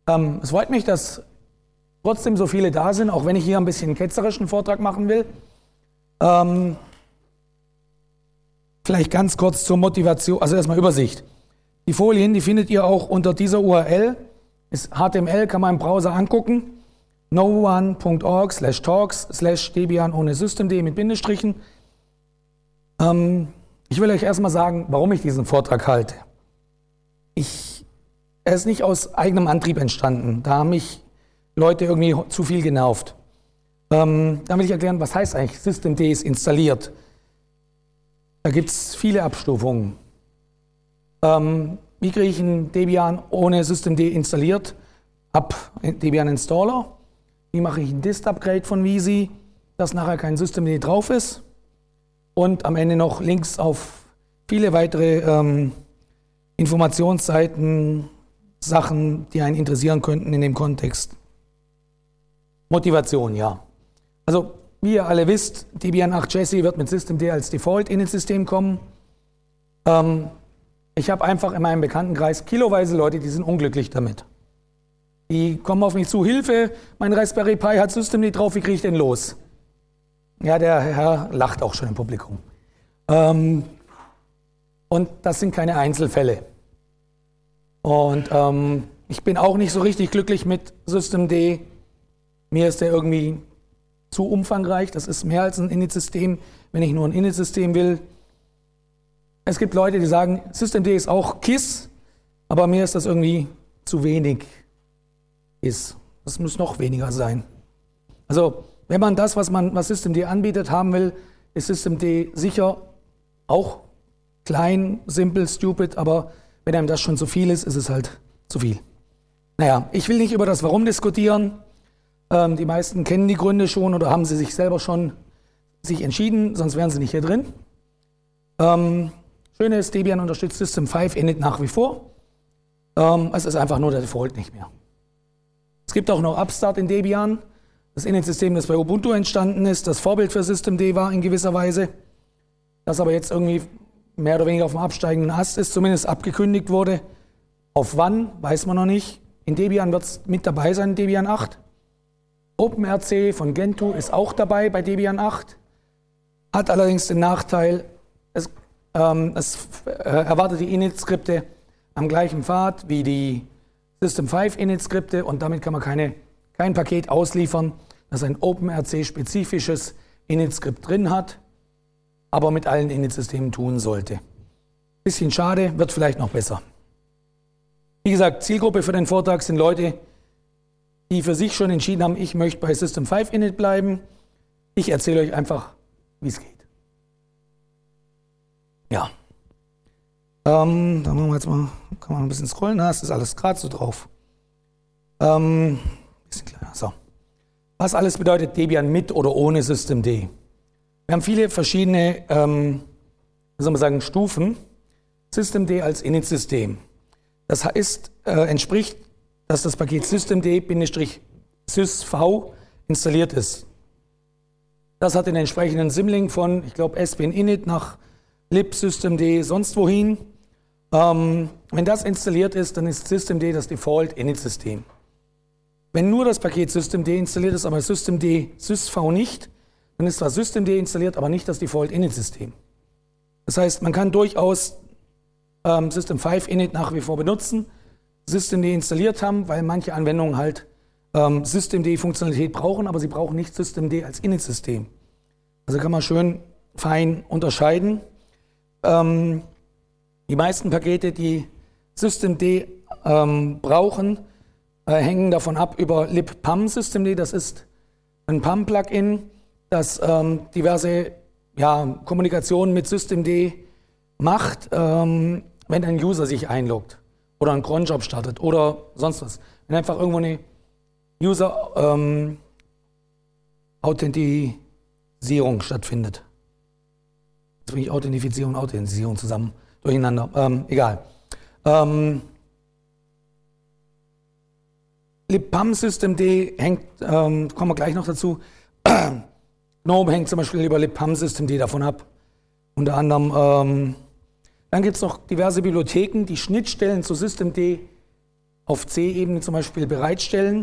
Es freut mich, dass trotzdem so viele da sind, auch wenn ich hier ein bisschen einen ketzerischen Vortrag machen will. Vielleicht ganz kurz zur Motivation, also erstmal Übersicht. Die Folien, die findet ihr auch unter dieser URL. Ist HTML, kann man im Browser angucken. no1.org/talks/debian ohne systemd mit Bindestrichen. Ich will euch erstmal sagen, warum ich diesen Vortrag halte. Er ist nicht aus eigenem Antrieb entstanden. Da haben mich Leute irgendwie zu viel genervt. Da will ich erklären, was heißt eigentlich systemd ist installiert. Da gibt es viele Abstufungen. Wie kriege ich ein Debian ohne systemd installiert? Debian Installer. Wie mache ich ein Dist-Upgrade von Visi, dass nachher kein systemd drauf ist? Und am Ende noch Links auf viele weitere Informationsseiten, Sachen, die einen interessieren könnten in dem Kontext. Motivation, ja. Also, wie ihr alle wisst, Debian 8 Jessie wird mit systemd als Default in das System kommen. Ich habe einfach in meinem Bekanntenkreis kiloweise Leute, die sind unglücklich damit. Die kommen auf mich zu, Hilfe, mein Raspberry Pi hat systemd drauf, wie kriege ich den los? Ja, der Herr lacht auch schon im Publikum. Und das sind keine Einzelfälle. Und ich bin auch nicht so richtig glücklich mit systemd. Mir ist der irgendwie zu umfangreich. Das ist mehr als ein Init-System, wenn ich nur ein Init-System will. Es gibt Leute, die sagen, systemd ist auch KISS, aber mir ist das irgendwie zu wenig. Das muss noch weniger sein. Also, wenn man das, was systemd anbietet, haben will, ist systemd sicher auch klein, simpel, stupid, aber wenn einem das schon zu viel ist, ist es halt zu viel. Naja, ich will nicht über das Warum diskutieren. Die meisten kennen die Gründe schon oder haben sie sich selber schon entschieden, sonst wären sie nicht hier drin. Schöne ist, Debian unterstützt System 5 Init nach wie vor. Es ist einfach nur der Default nicht mehr. Es gibt auch noch Upstart in Debian. Das Init-System, das bei Ubuntu entstanden ist, das Vorbild für systemd war in gewisser Weise, das aber jetzt irgendwie mehr oder weniger auf dem absteigenden Ast ist, zumindest abgekündigt wurde. Auf wann, weiß man noch nicht. In Debian wird es mit dabei sein, in Debian 8. OpenRC von Gentoo ist auch dabei bei Debian 8, hat allerdings den Nachteil, es erwartet die Init-Skripte am gleichen Pfad wie die System 5 Init-Skripte und damit kann man kein Paket ausliefern, das ein OpenRC-spezifisches Init-Skript drin hat, aber mit allen Init-Systemen tun sollte. Bisschen schade, wird vielleicht noch besser. Wie gesagt, Zielgruppe für den Vortrag sind Leute, die für sich schon entschieden haben, ich möchte bei System 5 Init bleiben. Ich erzähle euch einfach, wie es geht. Ja. Dann machen wir jetzt mal, kann man ein bisschen scrollen, das ist alles gerade so drauf. Bisschen kleiner, so. Was alles bedeutet Debian mit oder ohne systemd? Wir haben viele verschiedene, wie soll man sagen, Stufen. Systemd als Init-System. Das heißt, entspricht, dass das Paket systemd-sysv installiert ist. Das hat den entsprechenden Symlink von, ich glaube, sbin init nach lib systemd sonst wohin. Wenn das installiert ist, dann ist systemd das Default Init-System. Wenn nur das Paket systemd installiert ist, aber systemd sysv nicht, dann ist zwar systemd installiert, aber nicht das Default Init-System. Das heißt, man kann durchaus System 5 Init nach wie vor benutzen, systemd installiert haben, weil manche Anwendungen halt systemd-Funktionalität brauchen, aber sie brauchen nicht systemd als Init-System. Also kann man schön fein unterscheiden. Die meisten Pakete, die systemd brauchen, hängen davon ab über libpam systemd. Das ist ein PAM-Plugin, das diverse Kommunikationen mit systemd macht, wenn ein User sich einloggt oder einen Cronjob startet oder sonst was. Wenn einfach irgendwo eine User-Authentisierung stattfindet. Jetzt bringe ich Authentifizierung und Authentisierung zusammen durcheinander. Egal. libpam systemd hängt, kommen wir gleich noch dazu, GNOME hängt zum Beispiel über libpam systemd davon ab. Unter anderem, dann gibt es noch diverse Bibliotheken, die Schnittstellen zu systemd auf C-Ebene zum Beispiel bereitstellen.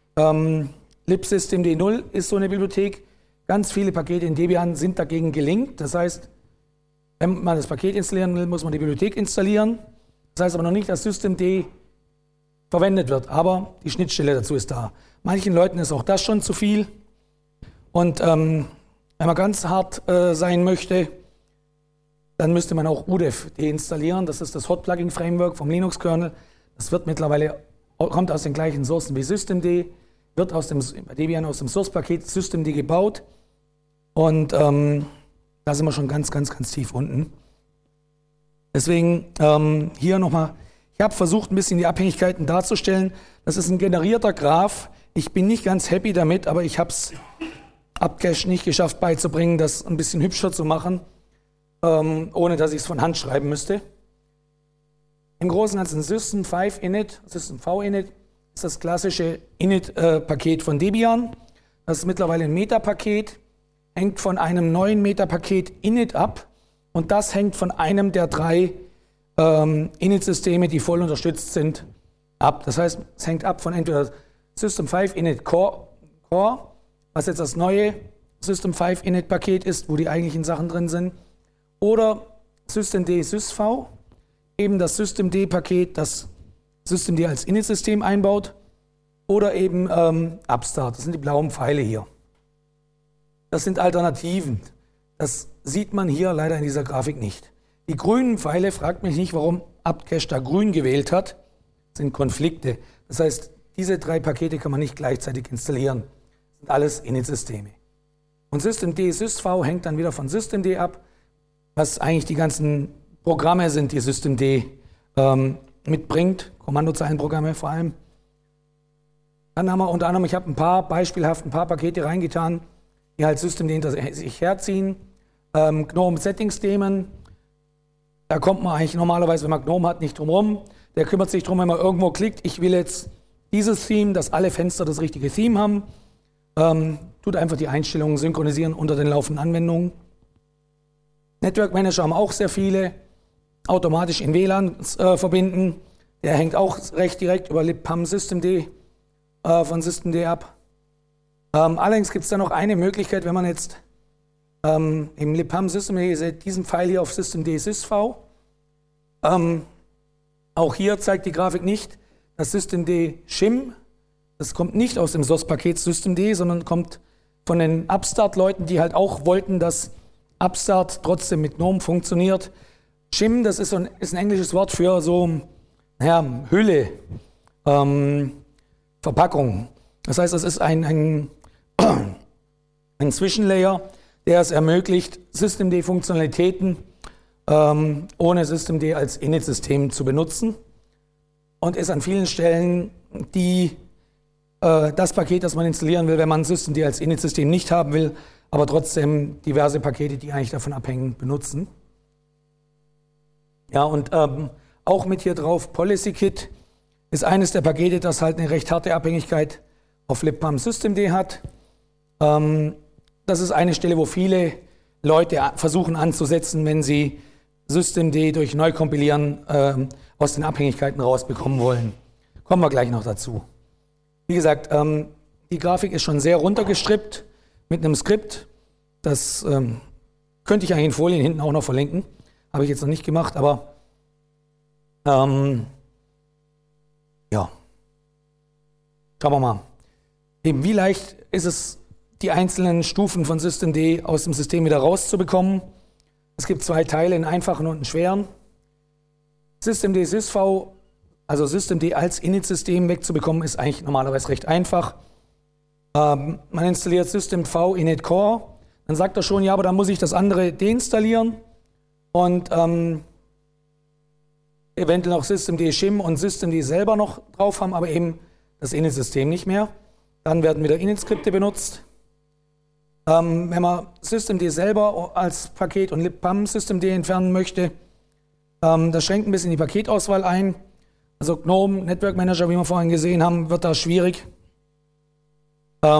libsystemd 0 ist so eine Bibliothek. Ganz viele Pakete in Debian sind dagegen gelinkt. Das heißt, wenn man das Paket installieren will, muss man die Bibliothek installieren. Das heißt aber noch nicht, dass systemd verwendet wird, aber die Schnittstelle dazu ist da. Manchen Leuten ist auch das schon zu viel. Und wenn man ganz hart sein möchte, dann müsste man auch UDEF deinstallieren. Das ist das Hot-Plugging-Framework vom Linux-Kernel. Das wird mittlerweile, kommt aus den gleichen Sourcen wie systemd, wird bei Debian aus dem Source-Paket systemd gebaut. Und da sind wir schon ganz tief unten. Deswegen hier nochmal, ich habe versucht, ein bisschen die Abhängigkeiten darzustellen. Das ist ein generierter Graph. Ich bin nicht ganz happy damit, aber ich habe es Upcache nicht geschafft beizubringen, das ein bisschen hübscher zu machen, ohne dass ich es von Hand schreiben müsste. Im Großen und Ganzen system5init, systemv-init ist das klassische Init-Paket von Debian. Das ist mittlerweile ein Metapaket, hängt von einem neuen Metapaket init ab und das hängt von einem der 3 Init-Systeme, die voll unterstützt sind, ab. Das heißt, es hängt ab von entweder system5init core, was jetzt das neue system5init-Paket ist, wo die eigentlichen Sachen drin sind, oder systemd sysv, eben das systemd-Paket, das systemd als Init-System einbaut, oder eben upstart. Das sind die blauen Pfeile hier. Das sind Alternativen. Das sieht man hier leider in dieser Grafik nicht. Die grünen Pfeile, fragt mich nicht, warum Upcache da grün gewählt hat, sind Konflikte. Das heißt, diese 3 Pakete kann man nicht gleichzeitig installieren. Das sind alles Init-Systeme. Und systemd sysv hängt dann wieder von systemd ab, was eigentlich die ganzen Programme sind, die systemd mitbringt, Kommandozeilenprogramme vor allem. Dann haben wir unter anderem, ich habe ein paar Pakete reingetan, die halt systemd hinter sich herziehen. GNOME Settings Daemon, da kommt man eigentlich normalerweise, wenn man GNOME hat, nicht drum rum. Der kümmert sich darum, wenn man irgendwo klickt, ich will jetzt dieses Theme, dass alle Fenster das richtige Theme haben. Tut einfach die Einstellungen synchronisieren unter den laufenden Anwendungen. Network Manager haben auch sehr viele, automatisch in WLAN verbinden. Der hängt auch recht direkt über libpam systemd von systemd ab. Allerdings gibt es da noch eine Möglichkeit, wenn man jetzt im libpam systemd, ihr seht diesen Pfeil hier auf systemd sysv. Auch hier zeigt die Grafik nicht das systemd shim. Das kommt nicht aus dem Source-Paket systemd, sondern kommt von den Upstart-Leuten, die halt auch wollten, dass Upstart trotzdem mit GNOME funktioniert. Shim, das ist ein englisches Wort für so, Hülle, Verpackung. Das heißt, das ist ein Zwischenlayer, der es ermöglicht, systemd-Funktionalitäten ohne systemd als Init-System zu benutzen und ist an vielen Stellen das Paket, das man installieren will, wenn man systemd als Init-System nicht haben will, aber trotzdem diverse Pakete, die eigentlich davon abhängen, benutzen. Ja, und auch mit hier drauf, PolicyKit ist eines der Pakete, das halt eine recht harte Abhängigkeit auf libpam systemd hat. Das ist eine Stelle, wo viele Leute versuchen anzusetzen, wenn sie systemd durch Neukompilieren aus den Abhängigkeiten rausbekommen wollen. Kommen wir gleich noch dazu. Wie gesagt, die Grafik ist schon sehr runtergestrippt mit einem Skript. Das könnte ich eigentlich in Folien hinten auch noch verlinken. Habe ich jetzt noch nicht gemacht, aber ja. Schauen wir mal. Eben, wie leicht ist es, die einzelnen Stufen von systemd aus dem System wieder rauszubekommen? Es gibt 2 Teile, einen einfachen und einen schweren. Systemd sysv, also systemd als Init-System wegzubekommen, ist eigentlich normalerweise recht einfach. Man installiert systemv init core, dann sagt er schon, ja, aber dann muss ich das andere deinstallieren und eventuell noch systemd shim und systemd selber noch drauf haben, aber eben das Init-System nicht mehr. Dann werden wieder Init-Skripte benutzt. Wenn man systemd selber als Paket und libpam systemd entfernen möchte, das schränkt ein bisschen die Paketauswahl ein. Also GNOME, Network Manager, wie wir vorhin gesehen haben, wird da schwierig. Bei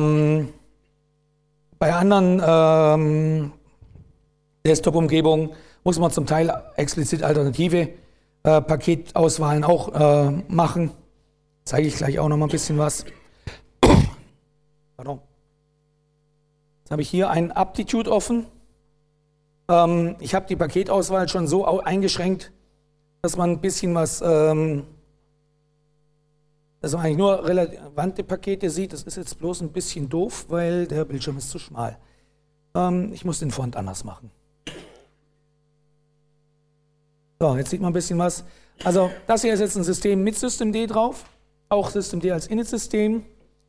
anderen Desktop-Umgebungen muss man zum Teil explizit alternative Paketauswahlen auch machen. Zeige ich gleich auch noch mal ein bisschen was. Pardon. Jetzt habe ich hier ein Aptitude offen. Ich habe die Paketauswahl schon so eingeschränkt, dass man ein bisschen was, dass man eigentlich nur relevante Pakete sieht. Das ist jetzt bloß ein bisschen doof, weil der Bildschirm ist zu schmal. Ich muss den Font anders machen. So, jetzt sieht man ein bisschen was. Also das hier ist jetzt ein System mit Systemd drauf, auch Systemd als Init-System.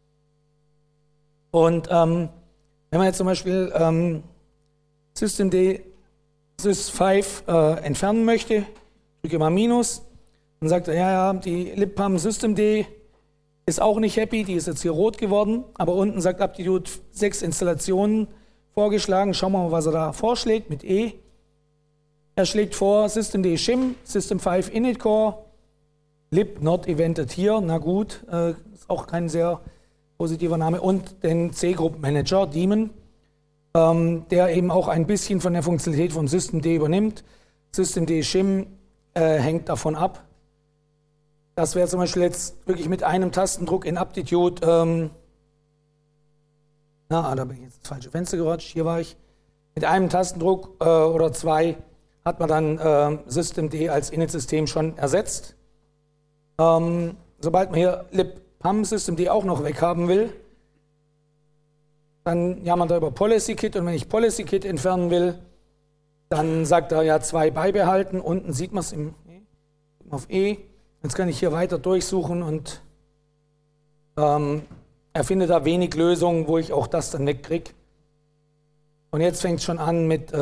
Und wenn man jetzt zum Beispiel Systemd sys5 entfernen möchte, drücke mal Minus, dann sagt er, ja, die libpam Systemd ist auch nicht happy, die ist jetzt hier rot geworden, aber unten sagt Aptitude 6 Installationen vorgeschlagen. Schauen wir mal, was er da vorschlägt mit E. Er schlägt vor Systemd shim, System5 init core, lib not evented here, na gut, ist auch kein sehr positiver Name, und den C-Group-Manager, Daemon, der eben auch ein bisschen von der Funktionalität vom Systemd übernimmt. Systemd shim hängt davon ab. Das wäre zum Beispiel jetzt wirklich mit einem Tastendruck in Aptitude, da bin ich jetzt ins falsche Fenster gerutscht, hier war ich. Mit einem Tastendruck oder zwei hat man dann Systemd als Init-System schon ersetzt. Sobald man hier libpam Systemd auch noch weghaben will, dann jammert er über PolicyKit, und wenn ich PolicyKit entfernen will, dann sagt er ja 2 beibehalten. Unten sieht man es auf E. Jetzt kann ich hier weiter durchsuchen und er findet da wenig Lösungen, wo ich auch das dann wegkriege. Und jetzt fängt es schon an mit,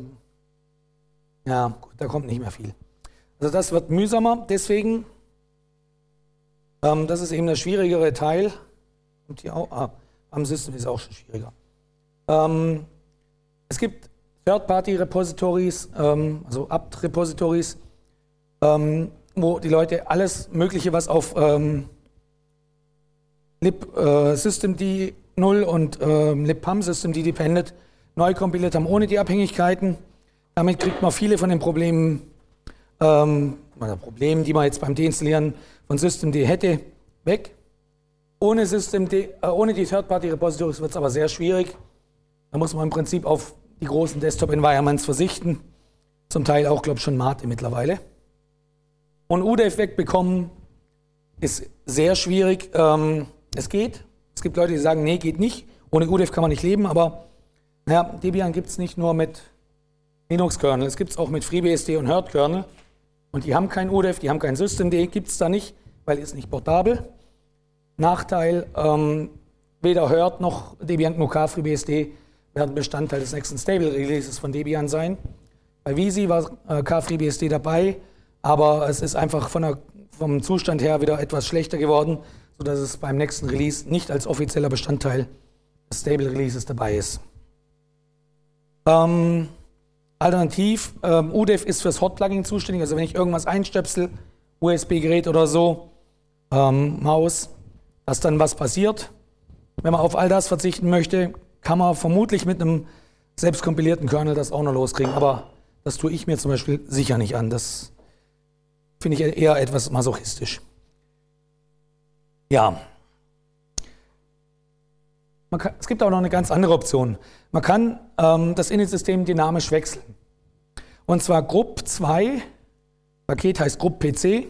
ja gut, da kommt nicht mehr viel. Also das wird mühsamer, deswegen, das ist eben der schwierigere Teil. Und hier auch, am System ist auch schon schwieriger. Es gibt Third-Party-Repositories, also apt-Repositories, wo die Leute alles Mögliche, was auf Systemd 0 und libpam Systemd dependet, neu kompiliert haben, ohne die Abhängigkeiten. Damit kriegt man viele von den Problemen, die man jetzt beim Deinstallieren von Systemd hätte, weg. Ohne die Third-Party-Repositories wird es aber sehr schwierig. Da muss man im Prinzip auf die großen Desktop-Environments verzichten. Zum Teil auch, glaube ich, schon Mate mittlerweile. Und UDEF wegbekommen ist sehr schwierig. Es geht. Es gibt Leute, die sagen, nee, geht nicht. Ohne UDEF kann man nicht leben, aber naja, Debian gibt es nicht nur mit Linux-Kernel, es gibt es auch mit FreeBSD und Hurt-Kernel. Und die haben kein UDEF, die haben kein Systemd, gibt es da nicht, weil es nicht portabel. Nachteil, weder Hurt noch Debian GNU KFreeBSD werden Bestandteil des nächsten Stable-Releases von Debian sein. Bei Visi war KFreeBSD dabei, aber es ist einfach vom Zustand her wieder etwas schlechter geworden, sodass es beim nächsten Release nicht als offizieller Bestandteil des Stable-Releases dabei ist. Alternativ, UDEF ist fürs Hot-Plugin zuständig, also wenn ich irgendwas einstöpsel, USB-Gerät oder so, Maus, dass dann was passiert. Wenn man auf all das verzichten möchte, kann man vermutlich mit einem selbstkompilierten Kernel das auch noch loskriegen, aber das tue ich mir zum Beispiel sicher nicht an. Das finde ich eher etwas masochistisch. Ja. Es gibt auch noch eine ganz andere Option. Man kann das Init-System dynamisch wechseln. Und zwar Grupp 2, Paket heißt Grupp PC,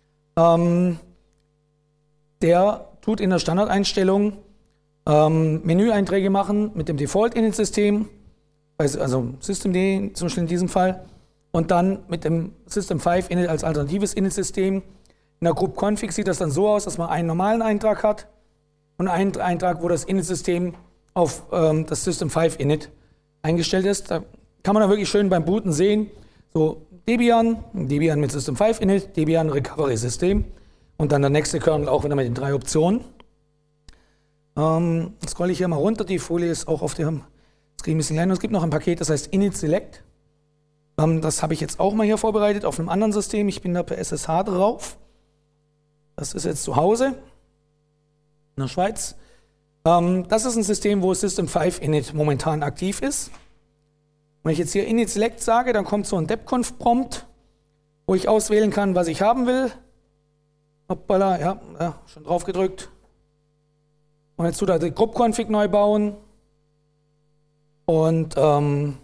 der tut in der Standardeinstellung Menüeinträge machen mit dem Default-Init-System, also Systemd zum Beispiel in diesem Fall, und dann mit dem System5 Init als alternatives Init-System. In der Grupp Config sieht das dann so aus, dass man einen normalen Eintrag hat und einen Eintrag, wo das Init-System auf das System5 Init eingestellt ist. Da kann man dann wirklich schön beim Booten sehen, so Debian mit System5 Init, Debian Recovery System und dann der nächste Kernel auch wieder mit den 3 Optionen. Scrolle ich hier mal runter, die Folie ist auch auf dem Screen ein bisschen kleiner. Es gibt noch ein Paket, das heißt Init Select. Das habe ich jetzt auch mal hier vorbereitet auf einem anderen System. Ich bin da per SSH drauf. Das ist jetzt zu Hause in der Schweiz. Das ist ein System, wo System5 Init momentan aktiv ist. Wenn ich jetzt hier Init Select sage, dann kommt so ein debconf-Prompt, wo ich auswählen kann, was ich haben will. Hoppala, ja, schon drauf gedrückt. Und jetzt tut er die Group-Config neu bauen. Und ja,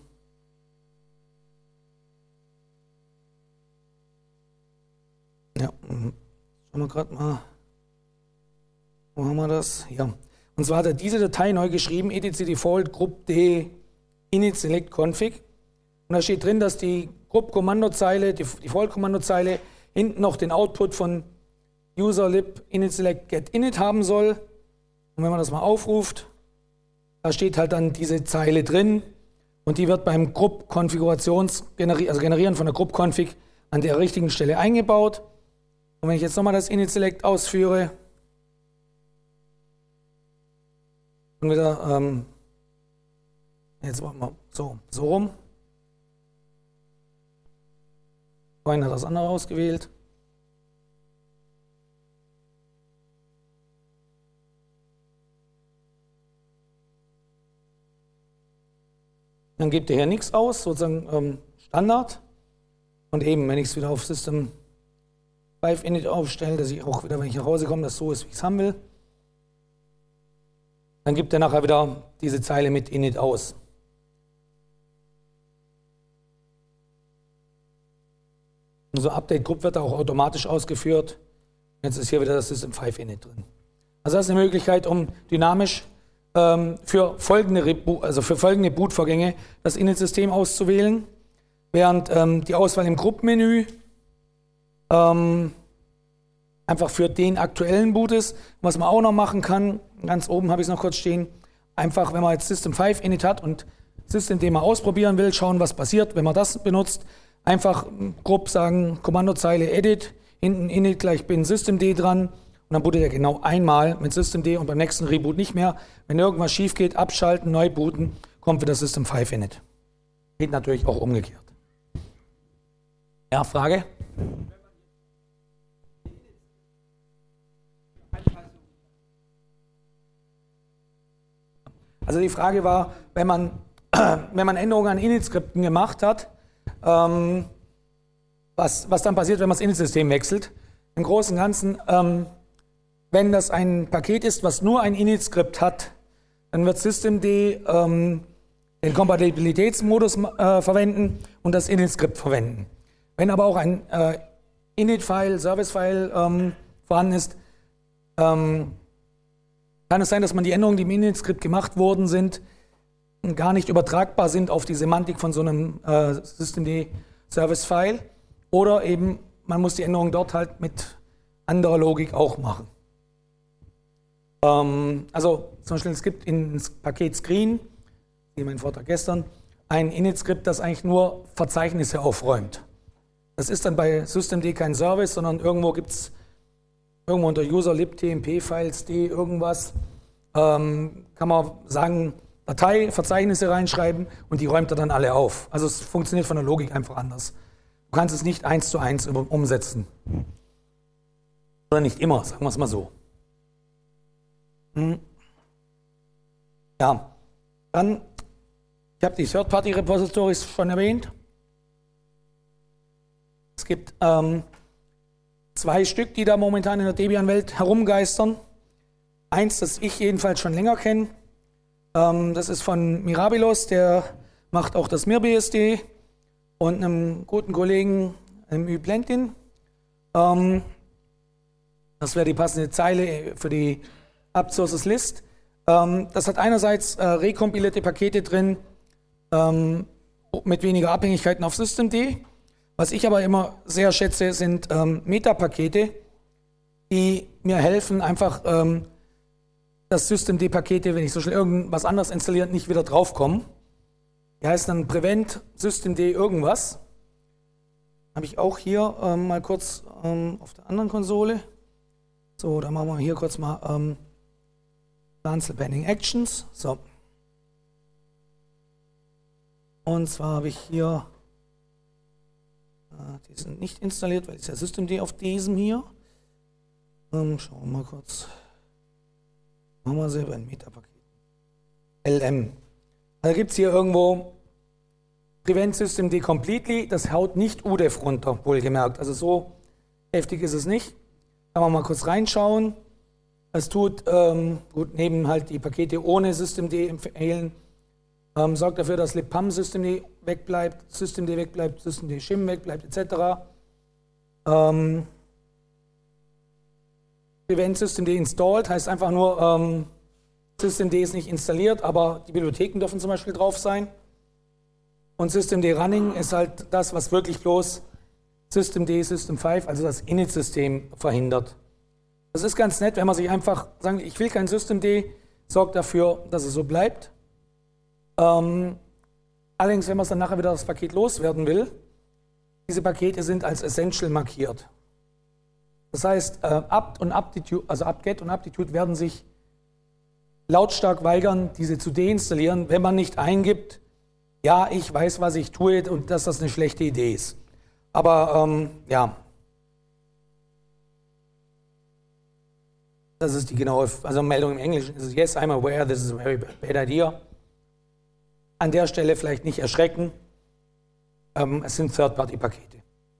schauen wir gerade mal. Wo haben wir das? Ja. Und zwar hat er diese Datei neu geschrieben, etc default group d init select config. Und da steht drin, dass die Group-Kommandozeile, die Default-Kommandozeile hinten noch den Output von user lib init select get init haben soll. Und wenn man das mal aufruft, da steht halt dann diese Zeile drin und die wird beim Generieren von der Group-Config an der richtigen Stelle eingebaut. Und wenn ich jetzt nochmal das init select ausführe und wieder, jetzt machen wir so rum. Vorhin hat das andere ausgewählt. Dann gibt er hier nichts aus, sozusagen Standard. Und eben, wenn ich es wieder auf System 5 Init aufstelle, dass ich auch wieder, wenn ich nach Hause komme, das so ist, wie ich es haben will, dann gibt er nachher wieder diese Zeile mit Init aus. Unser Update Group wird auch automatisch ausgeführt. Jetzt ist hier wieder das System 5 Init drin. Also das ist eine Möglichkeit, um dynamisch für folgende Bootvorgänge das Init-System auszuwählen, während die Auswahl im Group-Menü einfach für den aktuellen Boot ist. Was man auch noch machen kann, ganz oben habe ich es noch kurz stehen, einfach, wenn man jetzt System 5 Init hat und Systemd mal ausprobieren will, schauen, was passiert, wenn man das benutzt. Einfach grob sagen, Kommandozeile edit, hinten init gleich bin Systemd dran und dann bootet er genau einmal mit Systemd und beim nächsten Reboot nicht mehr. Wenn irgendwas schief geht, abschalten, neu booten, kommt wieder System 5 Init. Geht natürlich auch umgekehrt. Ja, Frage? Also die Frage war, wenn man Änderungen an Init-Skripten gemacht hat, was dann passiert, wenn man das Init-System wechselt. Im Großen und Ganzen, wenn das ein Paket ist, was nur ein Init-Skript hat, dann wird Systemd den Kompatibilitätsmodus verwenden und das Init-Skript verwenden. Wenn aber auch ein Init-File, Service-File vorhanden ist, kann es sein, dass man die Änderungen, die im Init-Skript gemacht worden sind, gar nicht übertragbar sind auf die Semantik von so einem Systemd-Service-File. Oder eben, man muss die Änderungen dort halt mit anderer Logik auch machen. Also zum Beispiel, es gibt ins Paket Screen, wie mein Vortrag gestern, ein Init-Skript, das eigentlich nur Verzeichnisse aufräumt. Das ist dann bei Systemd kein Service, sondern irgendwo gibt es irgendwo unter user lib tmp-files d irgendwas, kann man sagen, Datei, Verzeichnisse reinschreiben und die räumt er dann alle auf. Also es funktioniert von der Logik einfach anders. Du kannst es nicht 1:1 umsetzen. Oder nicht immer, sagen wir es mal so. Ja, dann, ich habe die Third-Party-Repositories schon erwähnt. Es gibt 2 Stück, die da momentan in der Debian-Welt herumgeistern. Eins, das ich jedenfalls schon länger kenne. Das ist von Mirabilos, der macht auch das MirBSD und einem guten Kollegen im Üblentin. Das wäre die passende Zeile für die Apt-Sources List. Das hat einerseits rekompilierte Pakete drin mit weniger Abhängigkeiten auf Systemd. Was ich aber immer sehr schätze, sind Metapakete, die mir helfen, einfach dass Systemd-Pakete, wenn ich so schnell irgendwas anderes installiere, nicht wieder draufkommen. Die heißt dann Prevent Systemd irgendwas. Habe ich auch hier mal kurz auf der anderen Konsole. So, dann machen wir hier kurz mal Cancel Pending Actions. So. Und zwar habe ich hier, die sind nicht installiert, weil es ja Systemd auf diesem hier. Schauen wir mal kurz. Machen wir selber ein Metapaket. LM. Also gibt es hier irgendwo Prevent Systemd Completely. Das haut nicht UDEF runter, wohlgemerkt. Also so heftig ist es nicht. Kann man mal kurz reinschauen. Es tut, gut, neben halt die Pakete ohne systemd empfehlen, sorgt dafür, dass libpam systemd wegbleibt, systemd shim wegbleibt, etc. Prevent systemd installed heißt einfach nur, systemd ist nicht installiert, aber die Bibliotheken dürfen zum Beispiel drauf sein. Und systemd running ist halt das, was wirklich bloß systemd, system5, also das Init-System verhindert. Das ist ganz nett, wenn man sich einfach sagt, ich will kein systemd, sorgt dafür, dass es so bleibt. Allerdings, wenn man dann nachher wieder das Paket loswerden will, diese Pakete sind als essential markiert. Das heißt, apt und aptitude, also apt-get und aptitude werden sich lautstark weigern, diese zu deinstallieren, wenn man nicht eingibt, ja, ich weiß, was ich tue und dass das eine schlechte Idee ist. Aber ja, das ist die genaue, also Meldung im Englischen ist es, yes, I'm aware, this is a very bad idea. An der Stelle vielleicht nicht erschrecken, es sind Third-Party-Pakete.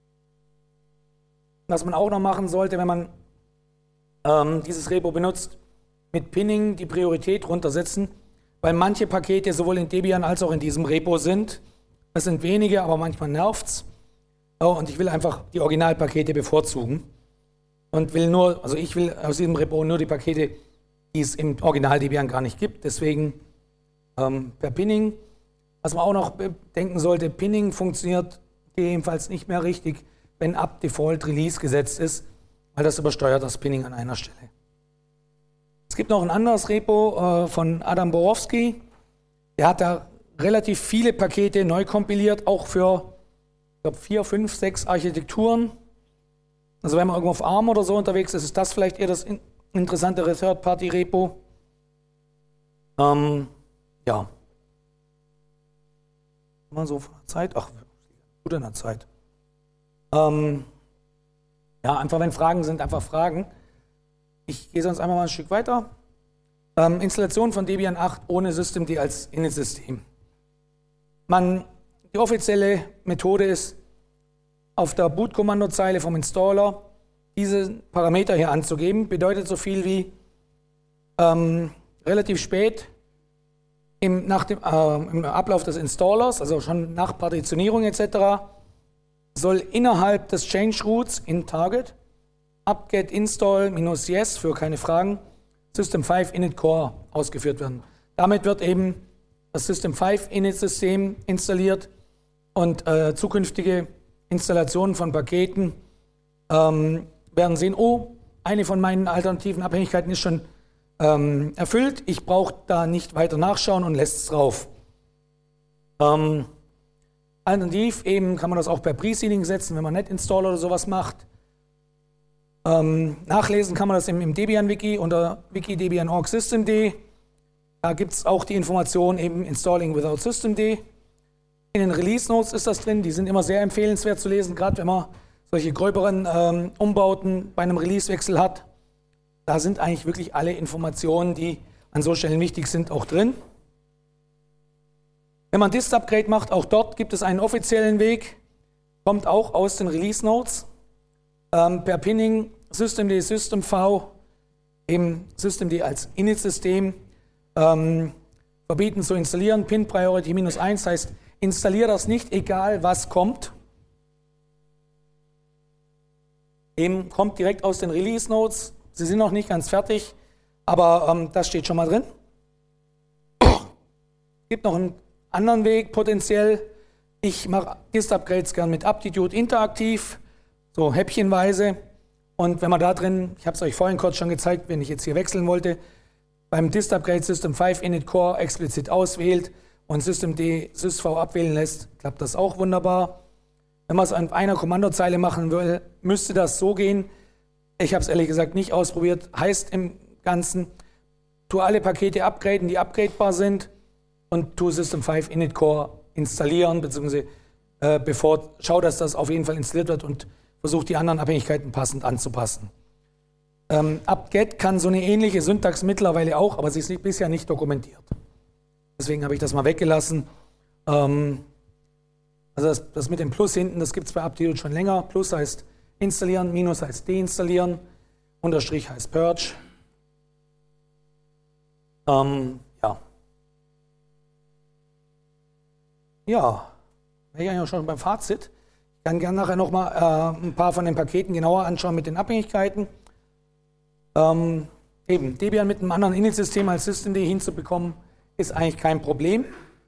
Was man auch noch machen sollte, wenn man dieses Repo benutzt, mit Pinning die Priorität runtersetzen, weil manche Pakete sowohl in Debian als auch in diesem Repo sind. Es sind wenige, aber manchmal nervt's. Oh, und ich will einfach die Originalpakete bevorzugen und will nur, also ich will aus diesem Repo nur die Pakete, die es im Original Debian gar nicht gibt. Deswegen per Pinning. Was man auch noch bedenken sollte, Pinning funktioniert jedenfalls nicht mehr richtig, wenn apt default Release gesetzt ist, weil das übersteuert das Pinning an einer Stelle. Es gibt noch ein anderes Repo von Adam Borowski. Der hat da relativ viele Pakete neu kompiliert, auch für, ich glaube, 4, 5, 6 Architekturen. Also wenn man irgendwo auf ARM oder so unterwegs ist, ist das vielleicht eher das interessantere Third-Party-Repo. Ja. Mal so von der Zeit. Ach, gut in der Zeit. Ja, einfach wenn Fragen sind, einfach Fragen. Ich gehe sonst einmal mal ein Stück weiter. Installation von Debian 8 ohne systemd als Init-System. Die offizielle Methode ist, auf der Boot-Kommandozeile vom Installer diese Parameter hier anzugeben. Bedeutet so viel wie relativ spät im Ablauf des Installers, also schon nach Partitionierung etc., soll innerhalb des Change Roots in Target apt-get install -yes für keine Fragen system5 init core ausgeführt werden. Damit wird eben das system5 init System installiert und zukünftige Installationen von Paketen werden sehen, oh, eine von meinen alternativen Abhängigkeiten ist schon erfüllt, ich brauche da nicht weiter nachschauen und lässt es drauf. Alternativ eben kann man das auch per Preceding setzen, wenn man Net-Installer oder sowas macht. Nachlesen kann man das im Debian-Wiki unter wiki-debian.org systemd. Da gibt es auch die Information eben Installing without systemd. In den Release-Notes ist das drin, die sind immer sehr empfehlenswert zu lesen, gerade wenn man solche gröberen Umbauten bei einem Release-Wechsel hat. Da sind eigentlich wirklich alle Informationen, die an so Stellen wichtig sind, auch drin. Wenn man Dist-Upgrade macht, auch dort gibt es einen offiziellen Weg, kommt auch aus den Release-Notes. Per Pinning systemd systemv, eben systemd als Init-System, verbieten zu installieren. Pin Priority -1 heißt, installiere das nicht, egal was kommt. Eben kommt direkt aus den Release-Notes. Sie sind noch nicht ganz fertig, aber das steht schon mal drin. Es gibt noch einen anderen Weg potenziell. Ich mache Dist-Upgrades gern mit Aptitude interaktiv, so häppchenweise. Und wenn man da drin, ich habe es euch vorhin kurz schon gezeigt, wenn ich jetzt hier wechseln wollte, beim Dist-Upgrade system5 init core explizit auswählt und systemd sysv abwählen lässt, klappt das auch wunderbar. Wenn man es an einer Kommandozeile machen will, müsste das so gehen. Ich habe es ehrlich gesagt nicht ausprobiert. Heißt im Ganzen, tu alle Pakete upgraden, die upgradebar sind und tu system5 init core installieren, beziehungsweise schau, dass das auf jeden Fall installiert wird und versuch die anderen Abhängigkeiten passend anzupassen. apt-get kann so eine ähnliche Syntax mittlerweile auch, aber sie ist bisher nicht dokumentiert. Deswegen habe ich das mal weggelassen. Also das mit dem Plus hinten, das gibt es bei Aptitude schon länger. Plus heißt installieren, Minus heißt deinstallieren. Unterstrich heißt Purge. Ja. Ja, wäre ich eigentlich auch schon beim Fazit. Ich kann gerne nachher nochmal ein paar von den Paketen genauer anschauen mit den Abhängigkeiten. Eben, Debian mit einem anderen Init-System als Systemd hinzubekommen, ist eigentlich kein Problem.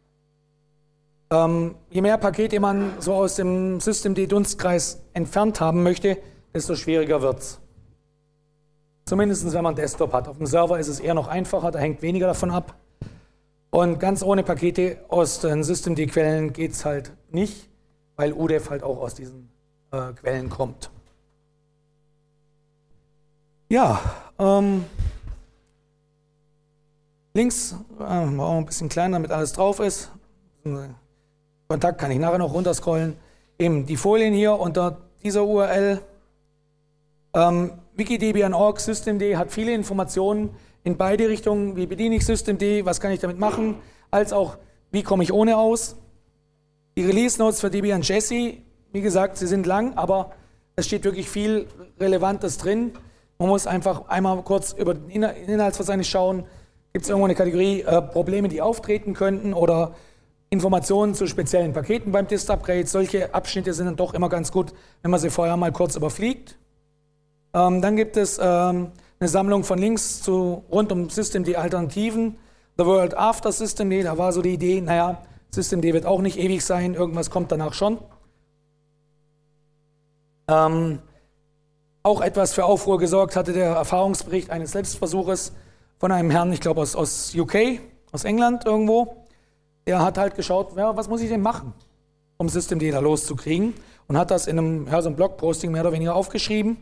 Je mehr Pakete man so aus dem Systemd-Dunstkreis entfernt haben möchte, desto schwieriger wird es. Zumindest wenn man einen Desktop hat. Auf dem Server ist es eher noch einfacher, da hängt weniger davon ab. Und ganz ohne Pakete aus den Systemd-Quellen geht es halt nicht, weil UDEF halt auch aus diesen Quellen kommt. Ja, links, machen wir ein bisschen kleiner, damit alles drauf ist. Kontakt kann ich nachher noch runterscrollen. Eben die Folien hier unter dieser URL. Wikidebian.org, Systemd hat viele Informationen in beide Richtungen. Wie bediene ich Systemd, was kann ich damit machen, als auch, wie komme ich ohne aus. Die Release Notes für Debian Jessie, wie gesagt, sie sind lang, aber es steht wirklich viel Relevantes drin. Man muss einfach einmal kurz über den Inhaltsverzeichnis schauen. Gibt es irgendwo eine Kategorie Probleme, die auftreten könnten oder Informationen zu speziellen Paketen beim Dist-Upgrade. Solche Abschnitte sind dann doch immer ganz gut, wenn man sie vorher mal kurz überfliegt. Dann gibt es eine Sammlung von Links rund um Systemd-Alternativen. The World After Systemd, da war so die Idee, naja, Systemd wird auch nicht ewig sein, irgendwas kommt danach schon. Auch etwas für Aufruhr gesorgt hatte der Erfahrungsbericht eines Selbstversuches von einem Herrn, ich glaube aus UK, aus England irgendwo. Der hat halt geschaut, ja, was muss ich denn machen, um Systemd da loszukriegen, und hat das in einem, so einem Blogposting mehr oder weniger aufgeschrieben.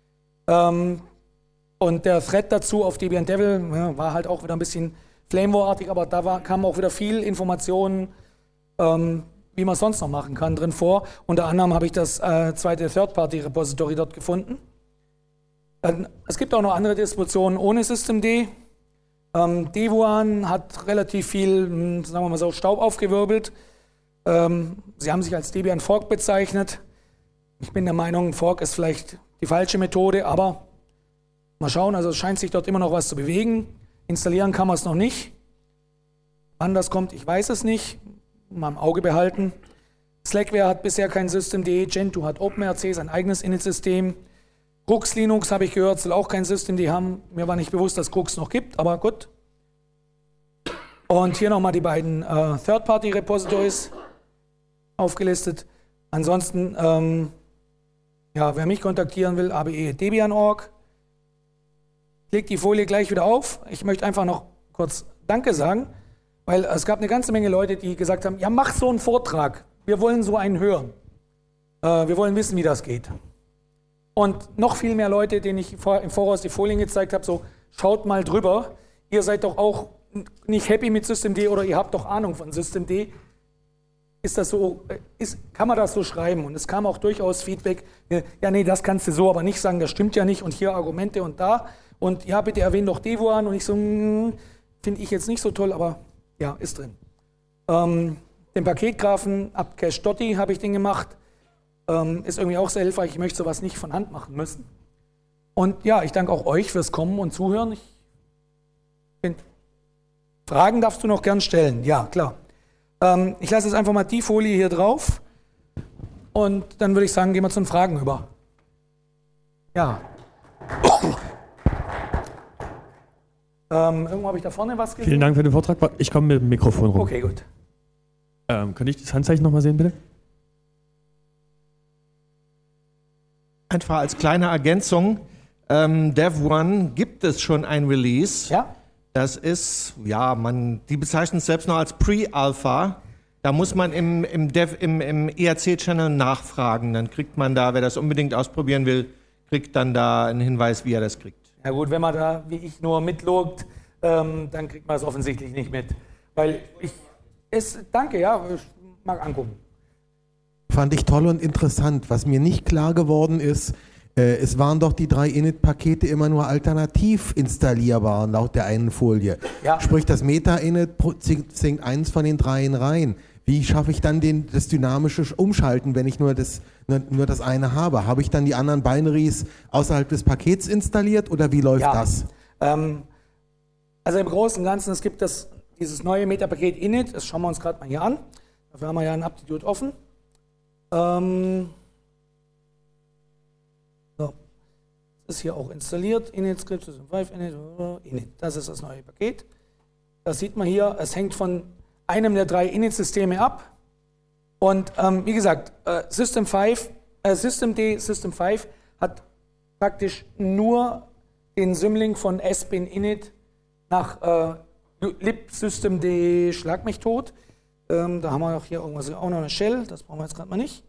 Und der Thread dazu auf Debian Devil war halt auch wieder ein bisschen Flame-War-artig, aber da kamen auch wieder viel Informationen, wie man es sonst noch machen kann, drin vor. Unter anderem habe ich das zweite Third-Party-Repository dort gefunden. Es gibt auch noch andere Distributionen ohne Systemd. Devuan hat relativ viel, sagen wir mal so, Staub aufgewirbelt. Sie haben sich als Debian Fork bezeichnet. Ich bin der Meinung, Fork ist vielleicht die falsche Methode, aber mal schauen, also es scheint sich dort immer noch was zu bewegen. Installieren kann man es noch nicht. Wann das kommt, ich weiß es nicht. Mal im Auge behalten. Slackware hat bisher kein Systemd, Gentoo hat OpenRC, sein eigenes Init-System. Crux Linux, habe ich gehört, soll auch kein Systemd haben. Mir war nicht bewusst, dass Crux noch gibt, aber gut. Und hier nochmal die beiden Third-Party-Repositories aufgelistet. Ansonsten, ja, wer mich kontaktieren will, abe.debian.org. Klickt die Folie gleich wieder auf. Ich möchte einfach noch kurz Danke sagen, weil es gab eine ganze Menge Leute, die gesagt haben, ja, mach so einen Vortrag. Wir wollen so einen hören. Wir wollen wissen, wie das geht. Und noch viel mehr Leute, denen ich im Voraus die Folien gezeigt habe, so, schaut mal drüber. Ihr seid doch auch nicht happy mit Systemd oder ihr habt doch Ahnung von Systemd. Ist das so, kann man das so schreiben? Und es kam auch durchaus Feedback, ja, nee, das kannst du so aber nicht sagen, das stimmt ja nicht und hier Argumente und da. Und ja, bitte erwähnen doch Devuan. Und ich so, finde ich jetzt nicht so toll, aber ja, ist drin. Den Paketgrafen Upcache.dotti habe ich den gemacht. Ist irgendwie auch sehr hilfreich. Ich möchte sowas nicht von Hand machen müssen. Und ja, ich danke auch euch fürs Kommen und Zuhören. Fragen darfst du noch gern stellen. Ja, klar. Ich lasse jetzt einfach mal die Folie hier drauf. Und dann würde ich sagen, gehen wir zu den Fragen über. Ja. Irgendwo habe ich da vorne was gesehen. Vielen Dank für den Vortrag. Ich komme mit dem Mikrofon rum. Okay, gut. Könnte ich das Handzeichen nochmal sehen, bitte? Einfach als kleine Ergänzung, Devuan gibt es schon ein Release. Ja? Das ist, ja, die bezeichnen es selbst noch als Pre-Alpha. Da muss man im ERC-Channel nachfragen. Dann kriegt man da, wer das unbedingt ausprobieren will, kriegt dann da einen Hinweis, wie er das kriegt. Ja gut, wenn man da, wie ich, nur mitlogt, dann kriegt man es offensichtlich nicht mit. Weil danke, ja, ich mag angucken. Fand ich toll und interessant. Was mir nicht klar geworden ist, es waren doch die 3 Init-Pakete immer nur alternativ installierbar laut der einen Folie. Ja. Sprich, das Meta-Init sinkt eins von den 3 rein. Wie schaffe ich dann das dynamische Umschalten, wenn ich nur das eine habe? Habe ich dann die anderen Binaries außerhalb des Pakets installiert oder wie läuft das? Also im Großen und Ganzen, es gibt dieses neue Metapaket init, das schauen wir uns gerade mal hier an. Dafür haben wir ja ein Aptitude offen. So. Das ist hier auch installiert. Init Script System 5, init. Das ist das neue Paket. Das sieht man hier, es hängt von einem der 3 Init-Systeme ab. Und wie gesagt, Systemd System 5 hat praktisch nur den Symlink von sbin init nach libsystemd schlag mich tot. Da haben wir auch hier irgendwas, auch noch eine Shell, das brauchen wir jetzt gerade mal nicht.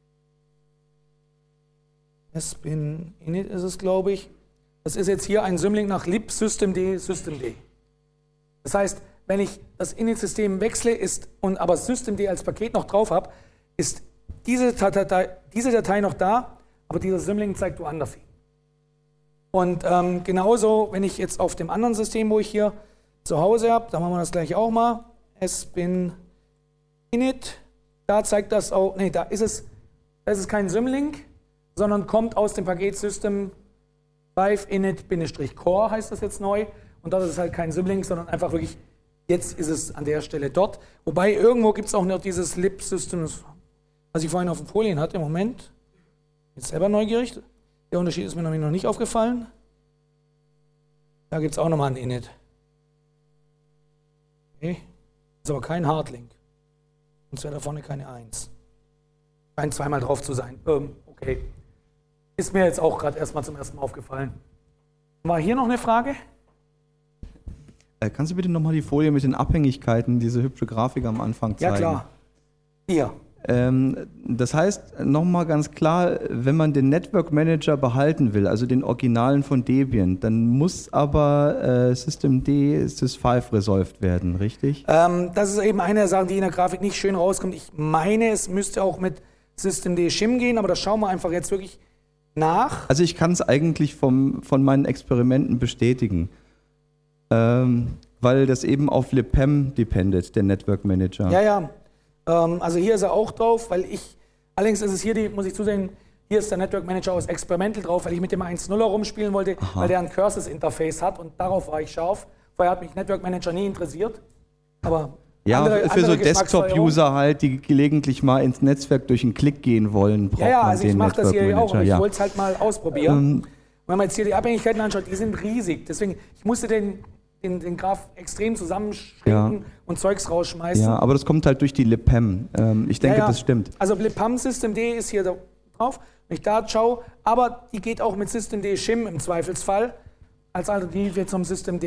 Sbin init ist es, glaube ich. Das ist jetzt hier ein Symlink nach libsystemd systemd. Das heißt, wenn ich das Init-System wechsle aber systemd als Paket noch drauf habe, ist diese Datei noch da, aber dieser Symlink zeigt woanders hin. Und genauso, wenn ich jetzt auf dem anderen System, wo ich hier zu Hause habe, da machen wir das gleich auch mal, sbin init, da zeigt das auch, nee, da ist es kein Symlink, sondern kommt aus dem Paket System 5 init-core heißt das jetzt neu. Und das ist halt kein Symlink, sondern einfach wirklich, jetzt ist es an der Stelle dort. Wobei irgendwo gibt es auch noch dieses lib-System, was ich vorhin auf den Folien hatte. Im Moment, jetzt selber neugierig. Der Unterschied ist mir noch nicht aufgefallen. Da gibt es auch nochmal ein init. Okay. Ist aber kein Hardlink. Sonst wäre da vorne keine 1. Scheint zweimal drauf zu sein. Okay. Ist mir jetzt auch gerade erstmal zum ersten Mal aufgefallen. War hier noch eine Frage? Kannst du bitte nochmal die Folie mit den Abhängigkeiten, diese hübsche Grafik am Anfang zeigen? Ja, klar. Hier. Das heißt, nochmal ganz klar, wenn man den Network Manager behalten will, also den Originalen von Debian, dann muss aber Systemd sys5 resolved werden, richtig? Das ist eben eine der Sachen, die in der Grafik nicht schön rauskommt. Ich meine, es müsste auch mit Systemd shim gehen, aber das schauen wir einfach jetzt wirklich nach. Also ich kann es eigentlich von meinen Experimenten bestätigen. Weil das eben auf libpem dependet, der Network Manager. Ja. Also hier ist er auch drauf, allerdings ist es hier, muss ich zusehen, hier ist der Network Manager aus Experimental drauf, weil ich mit dem 1.0er rumspielen wollte, weil der ein Curses-Interface hat und darauf war ich scharf. Vorher hat mich Network Manager nie interessiert. Aber ja, für so Desktop-User halt, die gelegentlich mal ins Netzwerk durch einen Klick gehen wollen, braucht man also ich mache das hier auch, aber ich wollte es halt mal ausprobieren. Wenn man jetzt hier die Abhängigkeiten anschaut, die sind riesig. Deswegen, ich musste den Graph extrem zusammenschränken und Zeugs rausschmeißen. Ja, aber das kommt halt durch die libpem. Ich denke, das stimmt. Also libpem Systemd ist hier drauf, wenn ich da schaue, aber die geht auch mit Systemd shim im Zweifelsfall als Alternative zum Systemd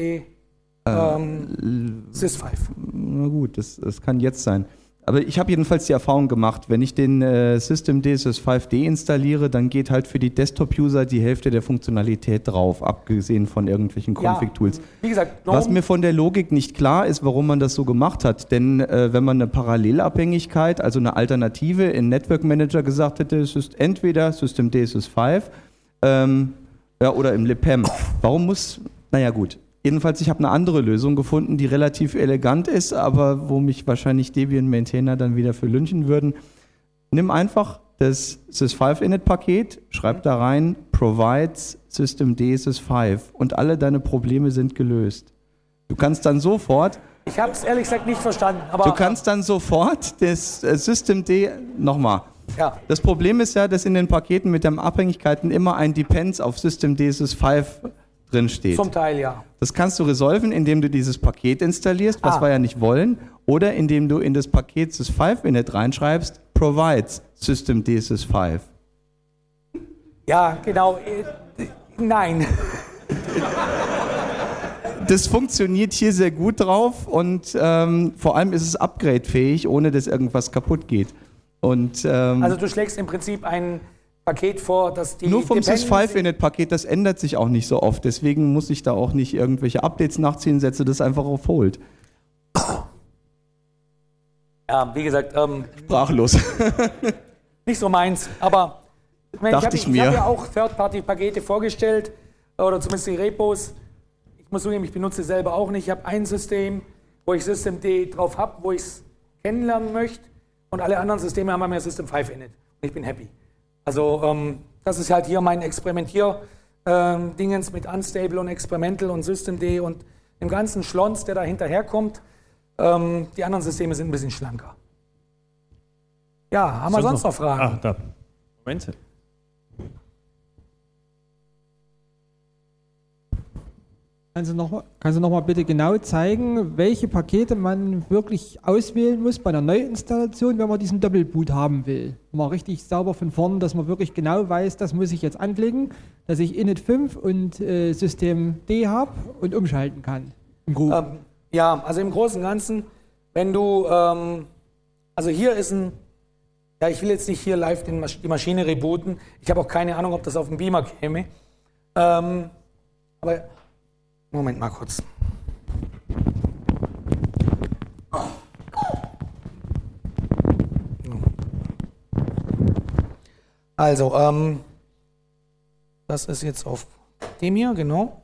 sys5. Na gut, das kann jetzt sein. Aber ich habe jedenfalls die Erfahrung gemacht, wenn ich den Systemd sys5 deinstalliere, dann geht halt für die Desktop-User die Hälfte der Funktionalität drauf, abgesehen von irgendwelchen Config-Tools. Wie gesagt, was mir von der Logik nicht klar ist, warum man das so gemacht hat. Denn wenn man eine Parallelabhängigkeit, also eine Alternative in Network Manager gesagt hätte, es ist entweder Systemd sys5 oder im libpem. Warum muss, naja gut. Jedenfalls, ich habe eine andere Lösung gefunden, die relativ elegant ist, aber wo mich wahrscheinlich Debian-Maintainer dann wieder für lynchen würden. Nimm einfach das sys5-init-Paket, schreib da rein, provides systemd sys5 und alle deine Probleme sind gelöst. Du kannst dann sofort... Ich habe es ehrlich gesagt nicht verstanden. Aber du kannst dann sofort das systemd... Nochmal. Ja. Das Problem ist ja, dass in den Paketen mit den Abhängigkeiten immer ein Depends auf systemd sys5 drin steht. Zum Teil, ja. Das kannst du resolven, indem du dieses Paket installierst, was wir ja nicht wollen, oder indem du in das Paket sys5init reinschreibst, provides systemd sys5. Ja, genau. Nein. Das funktioniert hier sehr gut drauf und vor allem ist es upgradefähig, ohne dass irgendwas kaputt geht. Und, also du schlägst im Prinzip ein Paket vor, dass die... Nur vom sys5init-Paket, das ändert sich auch nicht so oft. Deswegen muss ich da auch nicht irgendwelche Updates nachziehen, setze das einfach auf Hold. Ja, wie gesagt... sprachlos. Nicht so meins, aber... Ich habe ja auch Third-Party-Pakete vorgestellt, oder zumindest die Repos. Ich muss zugeben, ich benutze selber auch nicht. Ich habe ein System, wo ich systemd drauf habe, wo ich es kennenlernen möchte. und alle anderen Systeme haben bei mir System 5 Init. Und ich bin happy. Also das ist halt hier mein Experimentier-Dingens mit Unstable und Experimental und Systemd und dem ganzen Schlons, der da hinterherkommt. Die anderen Systeme sind ein bisschen schlanker. Ja, haben wir sonst noch Fragen? Ach, da. Moment. Kannst du noch mal bitte genau zeigen, welche Pakete man wirklich auswählen muss bei einer Neuinstallation, wenn man diesen Doppelboot haben will? Mal richtig sauber von vorn, dass man wirklich genau weiß, das muss ich jetzt anklicken, dass ich Init 5 und Systemd habe und umschalten kann. Im Groben. Ja, also im Großen und Ganzen, wenn du, also hier ist ein, ja, ich will jetzt nicht hier live die Maschine rebooten. Ich habe auch keine Ahnung, ob das auf dem Beamer käme. Aber Moment mal kurz. Also, das ist jetzt auf dem hier, genau.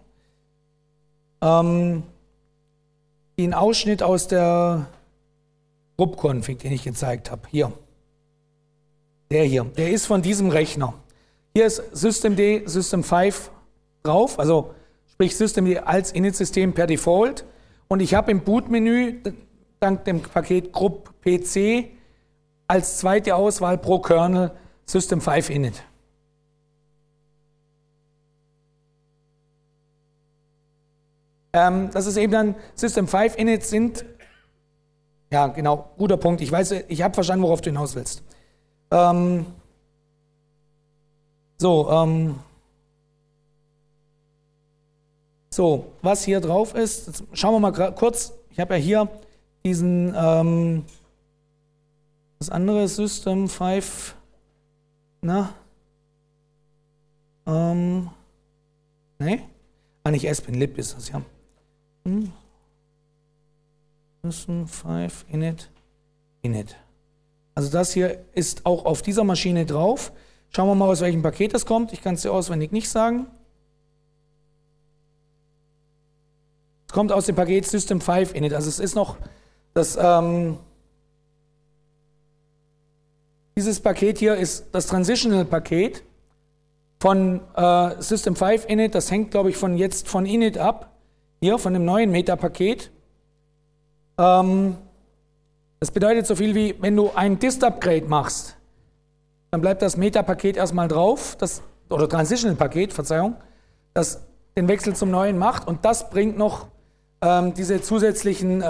Den Ausschnitt aus der Grupp-Config, den ich gezeigt habe, hier. Der hier, der ist von diesem Rechner. Hier ist Systemd, System 5 drauf, also sprich Systemd als Init-System per Default. Und ich habe im Boot-Menü dank dem Paket Grupp PC als zweite Auswahl pro Kernel System 5 Init. Das ist eben dann System 5 Init sind, ja genau, guter Punkt. Ich weiß, ich habe verstanden, worauf du hinaus willst. So, was hier drauf ist, jetzt schauen wir mal kurz. Ich habe ja hier diesen, das andere System 5, ne? Nicht Espin-Lib ist das, ja. System 5 Init. Also das hier ist auch auf dieser Maschine drauf. Schauen wir mal, aus welchem Paket das kommt. Ich kann es dir auswendig nicht sagen. Es kommt aus dem Paket System 5 Init. Also es ist noch das, dieses Paket hier ist das Transitional-Paket von System 5 Init. Das hängt, glaube ich, von Init ab. Hier, von dem neuen Meta-Paket. Das bedeutet so viel wie, wenn du ein Dist-Upgrade machst, dann bleibt das Meta-Paket erstmal drauf, oder Transitional-Paket, Verzeihung, das den Wechsel zum neuen macht und das bringt noch diese zusätzlichen,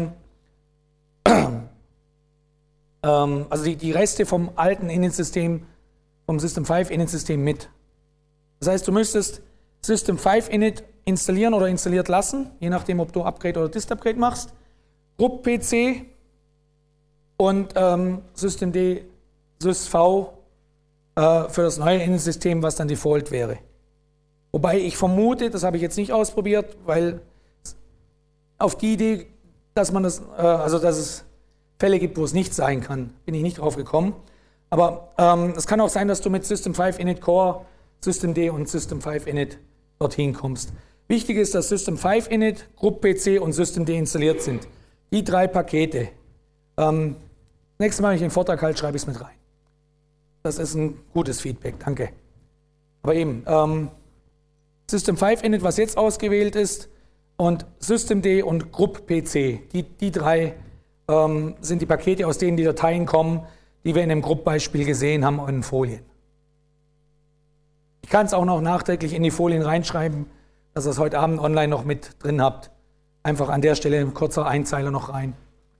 also die Reste vom alten Init-System, vom System 5 Init-System mit. Das heißt, du müsstest System 5 Init installieren oder installiert lassen, je nachdem, ob du Upgrade oder Dist-Upgrade machst. Grupp PC und Systemd sysv für das neue Init-System, was dann Default wäre. Wobei ich vermute, das habe ich jetzt nicht ausprobiert, weil auf die Idee, dass man das, dass es Fälle gibt, wo es nicht sein kann, bin ich nicht drauf gekommen. Aber es kann auch sein, dass du mit System 5 Init Core, Systemd und System 5 Init dorthin kommst. Wichtig ist, dass System 5 Init, Grupp PC und Systemd installiert sind. Die 3 Pakete. Nächstes Mal, wenn ich den Vortrag halte, schreibe ich es mit rein. Das ist ein gutes Feedback, danke. Aber eben, System 5 Init, was jetzt ausgewählt ist, und Systemd und Grupp PC, die 3 sind die Pakete, aus denen die Dateien kommen, die wir in dem Grupp-Beispiel gesehen haben in den Folien. Ich kann es auch noch nachträglich in die Folien reinschreiben, dass ihr es heute Abend online noch mit drin habt. Einfach an der Stelle ein kurzer Einzeiler noch rein.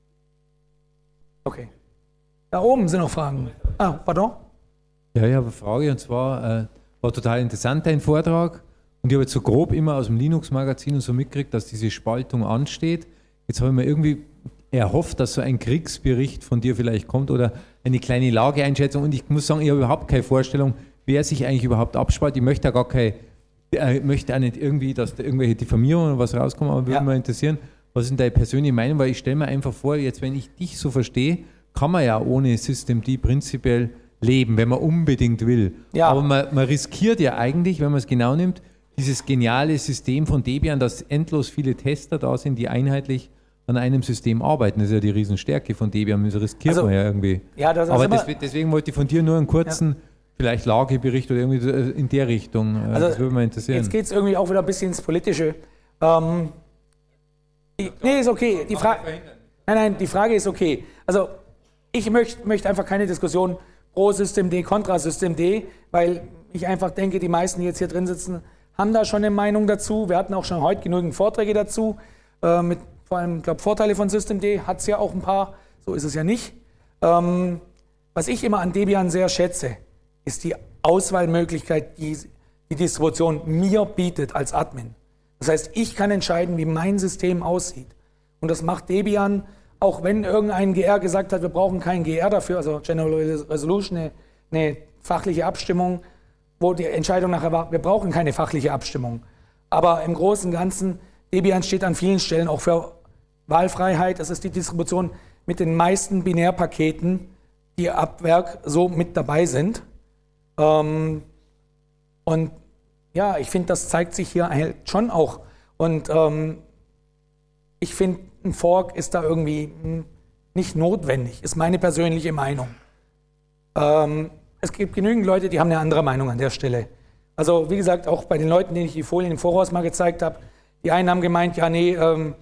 Okay. Da oben sind noch Fragen. Pardon? Ja, ich habe eine Frage und zwar war total interessant dein Vortrag und ich habe jetzt so grob immer aus dem Linux-Magazin und so mitgekriegt, dass diese Spaltung ansteht. Jetzt habe ich mir irgendwie erhofft, dass so ein Kriegsbericht von dir vielleicht kommt oder eine kleine Lageeinschätzung und ich muss sagen, ich habe überhaupt keine Vorstellung, wer sich eigentlich überhaupt abspaltet. Ich möchte da möchte auch nicht irgendwie, dass da irgendwelche Diffamierungen oder was rauskommen, aber würde mich interessieren, was ist denn deine persönliche Meinung, weil ich stelle mir einfach vor, jetzt wenn ich dich so verstehe, kann man ja ohne Systemd prinzipiell leben, wenn man unbedingt will. Ja. Aber man riskiert ja eigentlich, wenn man es genau nimmt, dieses geniale System von Debian, dass endlos viele Tester da sind, die einheitlich an einem System arbeiten. Das ist ja die Riesenstärke von Debian, das riskiert Also, man ja irgendwie. Ja, das Aber ist deswegen wollte ich von dir nur einen kurzen, vielleicht Lagebericht oder irgendwie in der Richtung. Also, das würde mich interessieren. Jetzt geht es irgendwie auch wieder ein bisschen ins Politische. Nee, ist okay. Nein, die Frage ist okay. Also ich möchte einfach keine Diskussion pro System D, kontra System D, weil ich einfach denke, die meisten, die jetzt hier drin sitzen, haben da schon eine Meinung dazu. Wir hatten auch schon heute genügend Vorträge dazu. Mit vor allem, glaube Vorteile von System D hat es ja auch ein paar. So ist es ja nicht. Was ich immer an Debian sehr schätze, ist die Auswahlmöglichkeit, die die Distribution mir bietet als Admin. Das heißt, ich kann entscheiden, wie mein System aussieht. Und das macht Debian, auch wenn irgendein GR gesagt hat, wir brauchen keinen GR dafür, also General Resolution, eine fachliche Abstimmung, wo die Entscheidung nachher war, wir brauchen keine fachliche Abstimmung. Aber im Großen und Ganzen, Debian steht an vielen Stellen auch für Wahlfreiheit. Das ist die Distribution mit den meisten Binärpaketen, die ab Werk so mit dabei sind. Und ja, ich finde, das zeigt sich hier halt schon auch. Und ich finde, ein Fork ist da irgendwie nicht notwendig, ist meine persönliche Meinung. Es gibt genügend Leute, die haben eine andere Meinung an der Stelle. Also wie gesagt, auch bei den Leuten, denen ich die Folien im Voraus mal gezeigt habe, die einen haben gemeint, ja nee,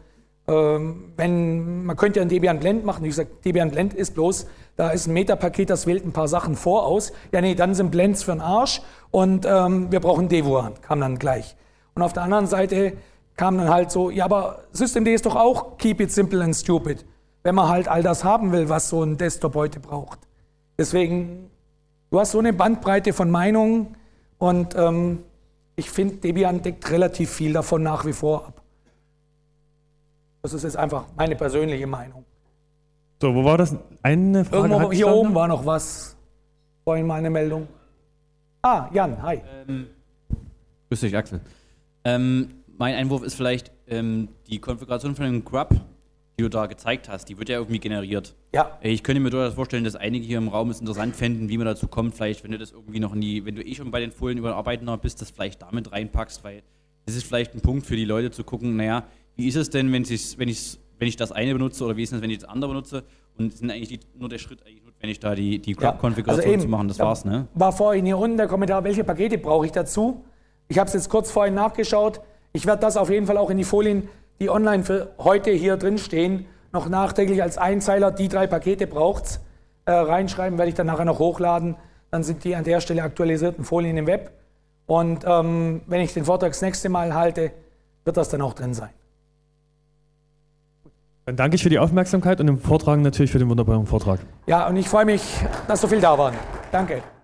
man könnte ja ein Debian Blend machen. Wie gesagt, Debian Blend ist bloß, da ist ein Metapaket, das wählt ein paar Sachen voraus. Ja nee, dann sind Blends für den Arsch und wir brauchen Devuan, kam dann gleich. Und auf der anderen Seite kam dann halt so, ja aber Systemd ist doch auch keep it simple and stupid, wenn man halt all das haben will, was so ein Desktop heute braucht. Deswegen, du hast so eine Bandbreite von Meinungen und ich finde, Debian deckt relativ viel davon nach wie vor ab. Das ist jetzt einfach meine persönliche Meinung. So, wo war das? Eine Frage Irgendwo hier oben war noch was. Vorhin mal eine Meldung. Ah, Jan, hi. Grüß dich, Axel. Mein Einwurf ist vielleicht, die Konfiguration von dem Grub, die du da gezeigt hast, die wird ja irgendwie generiert. Ja. Ich könnte mir durchaus vorstellen, dass einige hier im Raum es interessant fänden, wie man dazu kommt, vielleicht, wenn du das irgendwie noch wenn du schon bei den Folien überarbeiten bist, das vielleicht damit reinpackst, weil das ist vielleicht ein Punkt für die Leute zu gucken, naja, wie ist es denn, wenn ich das eine benutze oder wie ist es, wenn ich das andere benutze und sind eigentlich nur der Schritt eigentlich notwendig, da die Grub-Konfiguration zu machen, das war's, ne? War vorhin hier unten der Kommentar, welche Pakete brauche ich dazu? Ich habe es jetzt kurz vorhin nachgeschaut. Ich werde das auf jeden Fall auch in die Folien, die online für heute hier drin stehen, noch nachträglich als Einzeiler, die 3 Pakete braucht's, reinschreiben, werde ich dann nachher noch hochladen. Dann sind die an der Stelle aktualisierten Folien im Web. Und wenn ich den Vortrag das nächste Mal halte, wird das dann auch drin sein. Dann danke ich für die Aufmerksamkeit und im Vortrag natürlich für den wunderbaren Vortrag. Ja, und ich freue mich, dass so viel da waren. Danke.